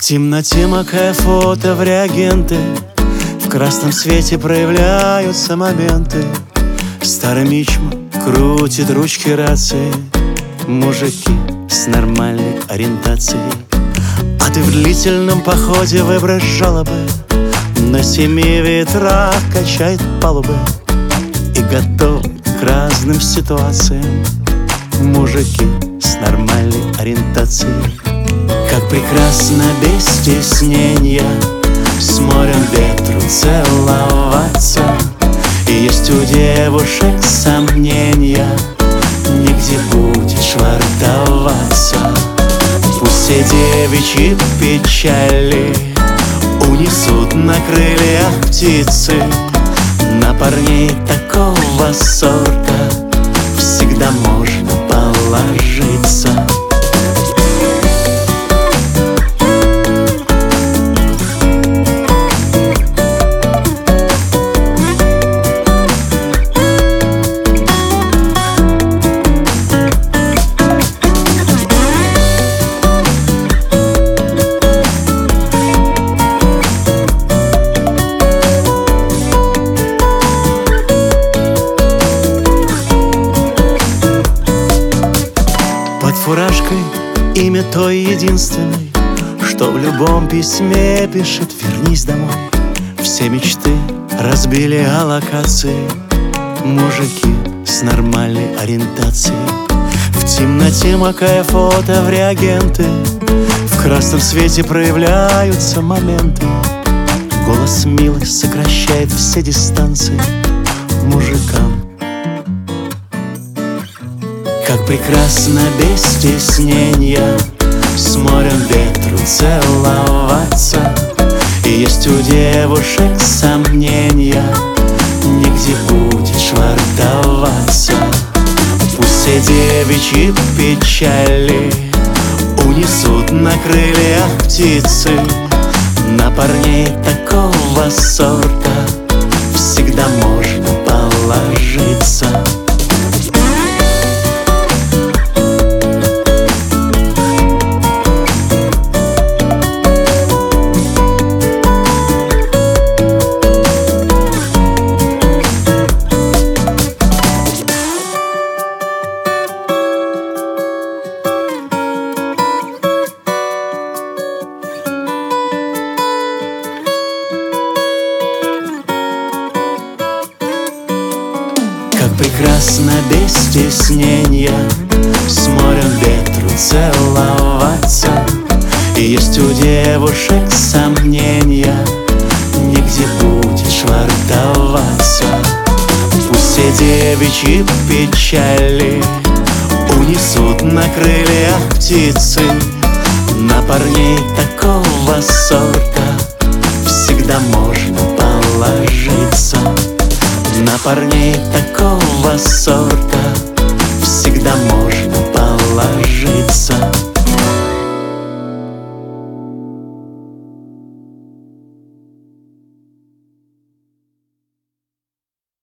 темноте макая фото в реагенты, в красном свете проявляются моменты. Старый мичма крутит ручки рации, мужики с нормальной ориентацией. А ты в длительном походе выбрось жалобы, на 7 ветрах качает палубы и готов к разным ситуациям. Мужики с нормальной ориентацией. Как прекрасно без стеснения с морем ветру целоваться. И есть у девушек сомнения, нигде будет швартоваться. Пусть все девичьи печали унесут на крыльях птицы. На парней такого сорта всегда можно положиться. Под фуражкой имя той единственной, что в любом письме пишет: вернись домой. Все мечты разбили о локации, мужики с нормальной ориентацией. В темноте макая фото в реагенты, в красном свете проявляются моменты. Голос милый сокращает все дистанции мужикам. Как прекрасно без стеснения с морем ветру целоваться. И есть у девушек сомнения, нигде будет швартоваться. Пусть все девичьи печали унесут на крыльях птицы. На парней такого сорта всегда можно положиться. Как прекрасно без стеснения с морем ветру целоваться. И есть у девушек сомнения, нигде будет швартоваться. Пусть все девичьи печали унесут на крыльях птицы. На парней такого сорта всегда можно положиться. На парней такого сорта всегда можно положиться.